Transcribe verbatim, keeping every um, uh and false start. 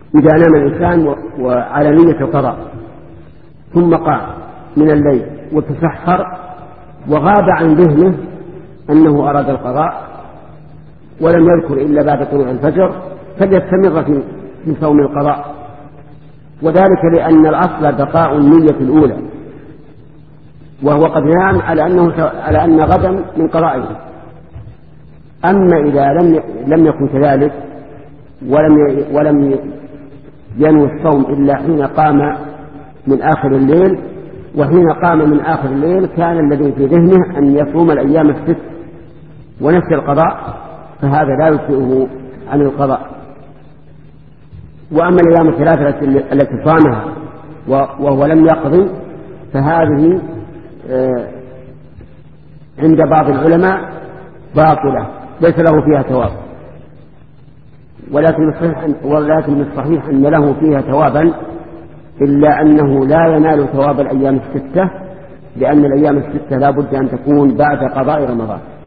إذا نام الإنسان وعلى نية القضاء ثم قام من الليل وتسحر وغاب عن ذهنه أنه أراد القضاء ولم يذكر إلا بعد طلوع الفجر فليستمر في في صوم القضاء، وذلك لأن الأصل بقاء النية الأولى، وهو قد نام على أنه على أن غدا من قضائه. أما إذا لم لم يكن كذلك ولم ولم ينوي الصوم إلا حين قام من آخر الليل، وحين قام من آخر الليل كان الذي في ذهنه أن يصوم الأيام الست ونسي القضاء، فهذا لا يجزئه عن القضاء. وأما الأيام الثلاثة التي صامها وهو لم يقضي فهذه عند بعض العلماء باطلة ليس له فيها ثواب، ولكن الصحيح ولكن الصحيح أن له فيها ثوابا، إلا أنه لا ينال ثواب الأيام الستة، لأن الأيام الستة لا بد أن تكون بعد قضاء رمضان.